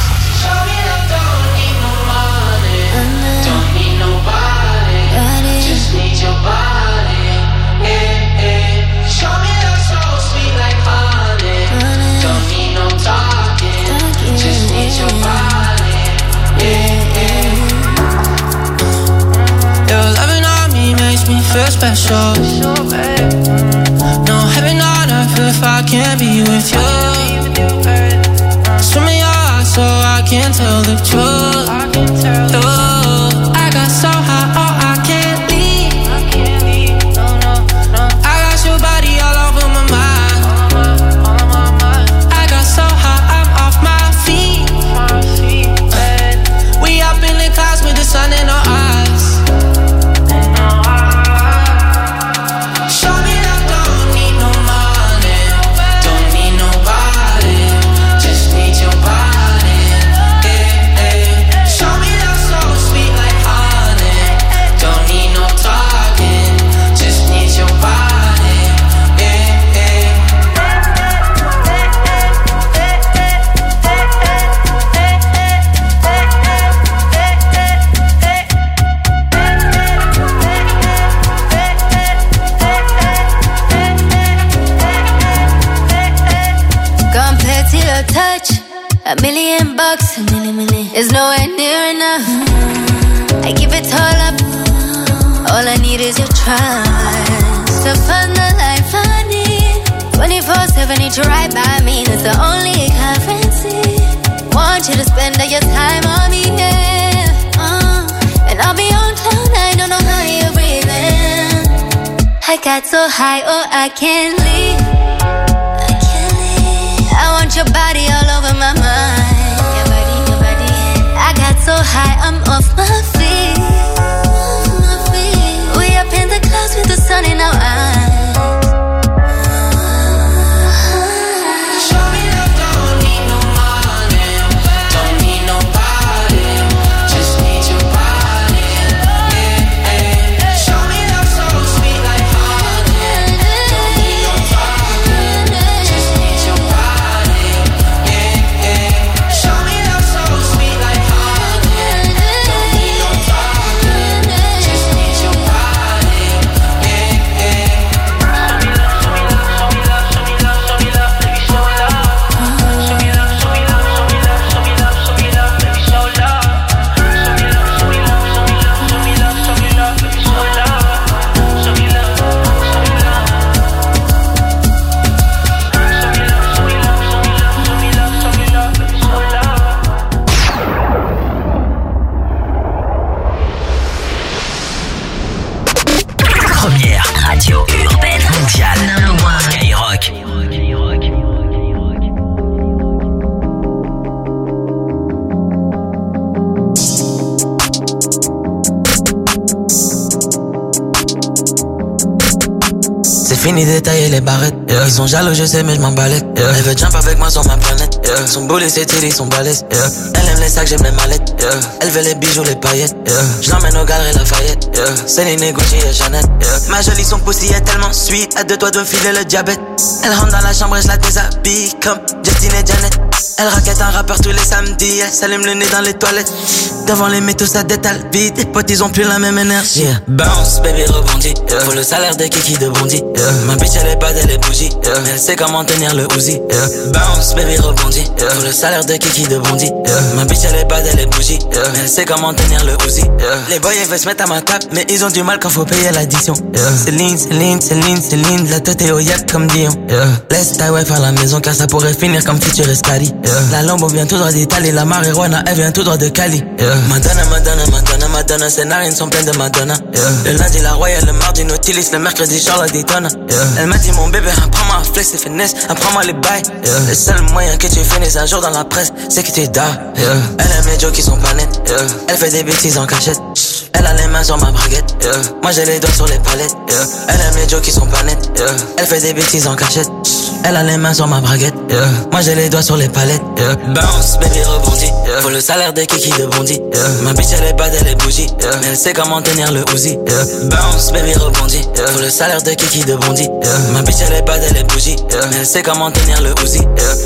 Feel special. No heaven on earth if I can't be with you. Swim in your eyes so I can tell the truth. I got so high, oh I can't leave. I got your body all over my mind. I got so high, I'm off my feet. We up in the clouds with the sun in our eyes. $1 million, is nowhere near enough. I give it all up. All I need is your trust to find the life I need. 24/7, need you right by me. That's the only currency. Want you to spend all your time on me, yeah. And I'll be on cloud nine, don't know how you're breathing. I got so high, oh I can't leave. I want your body all over my mind. Your body. I got so high, I'm off my feet. We up in the clouds with the sun in our eyes. C'est fini d'étailler les barrettes. Ils sont jaloux, je sais, mais je m'en balèque. Elle veut jump avec moi sur ma planète. Son boulet, c'est tiré, son balèze. Elle aime les sacs, j'aime les mallettes. Elle veut les bijoux, les paillettes. Je l'emmène au galeries Lafayette. Céline, Gucci et Chanel. Ma jolie, son pussy est tellement sweet. À 2 doigts de filer le diabète. Elle rentre dans la chambre et je la déshabille comme Justine et Janet. Elle raquette un rappeur tous les samedis. Elle s'allume le nez dans les toilettes. Devant les métaux, ça détale vite. Les potes, ils ont plus la même énergie. Bounce, baby, rebondit. Faut le salaire de Kiki de Bondy. Ma bitch, elle est pas elle est bougie. Mais elle sait comment tenir le Uzi. Bounce, baby, rebondit. Faut le salaire de Kiki de Bondy. Ma bitch, elle est pas elle est bougie. Mais elle sait comment tenir le Uzi. Les boys, ils veulent se mettre à ma table. Mais ils ont du mal quand faut payer l'addition. Céline, Céline, Céline, Céline. La tête est au yak comme Dion. Laisse ta wife à la maison car ça pourrait finir comme Future Escali. La Lambo vient tout droit d'Italie. La marijuana, elle vient tout droit de Cali. Madonna, Madonna, Madonna, Madonna. Ses narines sont pleines de Madonna. Le lundi, la Royale, le mardi, Nautilus. Le mercredi, Charlotte Daytona. Elle m'a dit, mon bébé, apprends-moi à flex et finesse. Apprends-moi les bails. Le seul moyen que tu finisses un jour dans la presse, c'est que tu dors. Elle aime les jokes qui sont pas nets. Elle fait des bêtises en cachette. Elle a les mains sur ma braguette. Moi, j'ai les doigts sur les palettes. Elle aime les jokes qui sont pas nets. Elle fait des bêtises en cachette. Elle a les mains sur ma braguette. Moi, j'ai les doigts sur les palettes. Bounce, baby, rebondit. Faut le salaire de Kiki de Bondy. Ma bitch, elle est bad, elle est bougie. Mais elle sait comment tenir le Uzi. Bounce, baby, rebondit. Faut le salaire de Kiki de Bondy. Ma bitch, elle est bad, elle est bougie. Mais elle sait comment tenir le Uzi.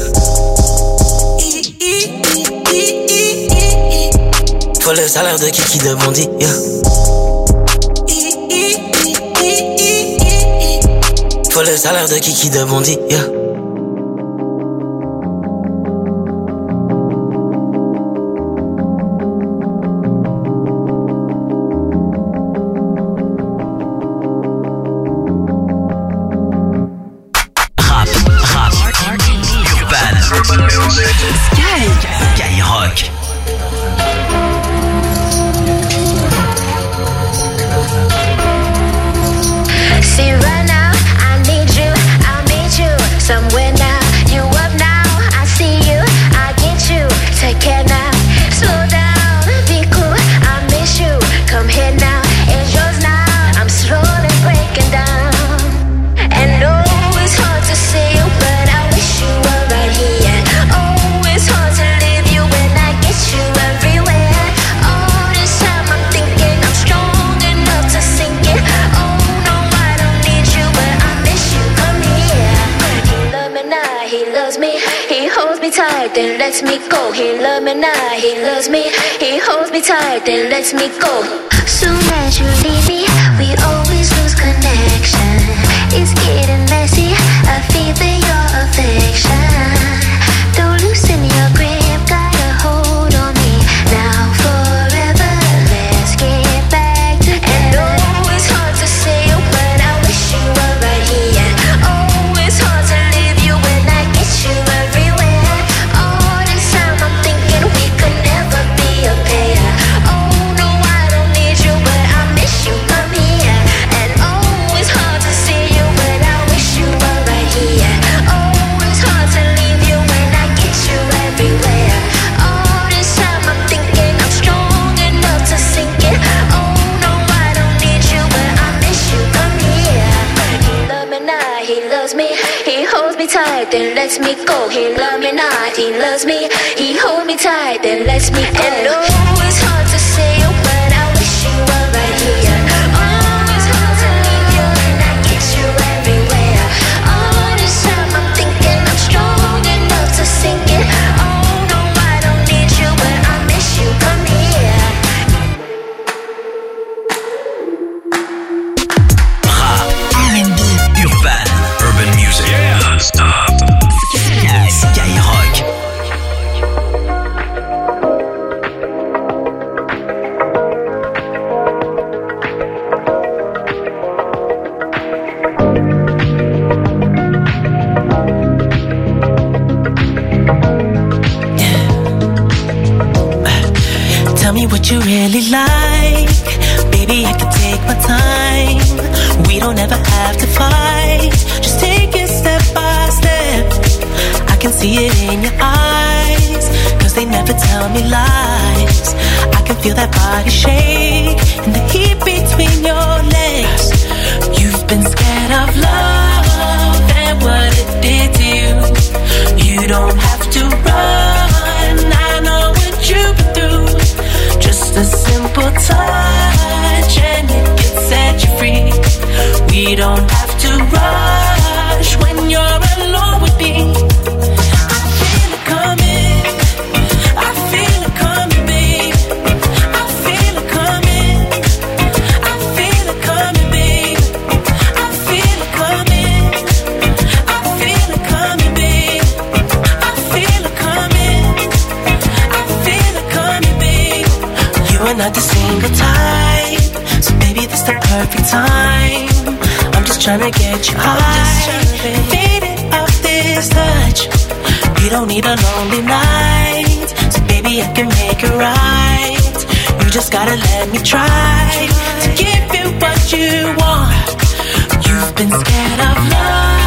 Faut le salaire de Kiki de Bondy. Faut le salaire de Kiki de Bondy. Skyrock. See right now, I need you, I'll meet you somewhere now. You up now, I see you, I get you. Take care now, slow down, be cool, I miss you. Come here now, it's yours now. I'm slowly breaking down. And oh, it's hard to see you, but I wish you were right here. Oh, it's hard to leave you when I get you everywhere. All this time I'm thinking I'm strong enough to sink it. Oh no, I don't need you, but I miss you. Come here. He loves me now, he loves me. He holds me tight, then lets me go. He loves me now, he loves me. He holds me tight, then lets me go. Soon as you leave me, we always lose connection. It's getting messy, I feel that your affection. Don't loosen your grip, got a hold on me. Now forever, let's get back together. And oh, it's hard to say you, but I wish you were right here. Oh, it's hard to leave you when I get you everywhere. All this time I'm thinking we could never be a pair. Oh no, I don't need you, but I miss you. Come here. And oh, it's hard to see you, but I wish you were right here. Oh, it's hard to leave you when I get you everywhere. All this time I'm thinking I'm strong enough to sink it. Oh no, I don't need you, but I miss you. Come here. He loves me now, he loves me. He holds me tight, then lets me go. He loves me now, he loves me. He holds me tight, then lets me go. And oh, it's hard to say you, but I wish you were right here. Oh, it's hard to leave you when I get you everywhere. All this time I'm thinking I'm strong enough to sink it. Oh no, I don't need you, but I miss you. Come here. R&B, urban, urban music. Yeah, stop. Skyrock. Tell me what you really like. Baby, I can take my time. We don't ever have to fight. Just take it step by step. I can see it in your eyes, 'cause they never tell me lies. I can feel that body shake and the heat between your legs. You've been scared of love. don't have to rush when you're alone with me. I feel it coming, I feel it coming, babe. I feel it coming, I feel it coming, babe. I feel it coming, I feel it coming, babe. I feel it coming, I feel it coming, babe. You are not the single type, so baby this the perfect time. I'm just tryna get you high, faded off this touch. You don't need a lonely night, so baby I can make it right. You just gotta let me try to give you what you want. You've been scared of love,